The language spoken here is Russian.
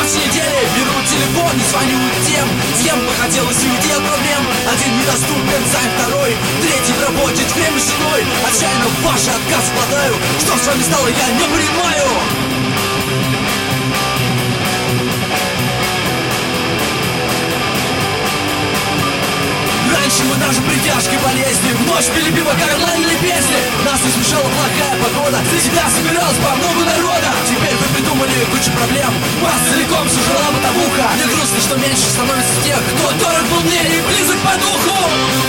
раз в неделю беру телефон и звоню тем, с кем бы хотелось уйти от проблем. Один недоступен, занят второй, третий в работе, время с женой. Отчаянно ваши отказы хватаю. Что с вами стало, я не понимаю. Раньше мы даже при тяжкой болезни в ночь пили пиво, горланили песни. Нас не смешала плохая погода, за тебя собиралось по много народа. Теперь вы придумали кучу проблем, вас целиком сожрала бытовуха. Мне грустно, что меньше становится тех, кто дорог был мне и близок по духу.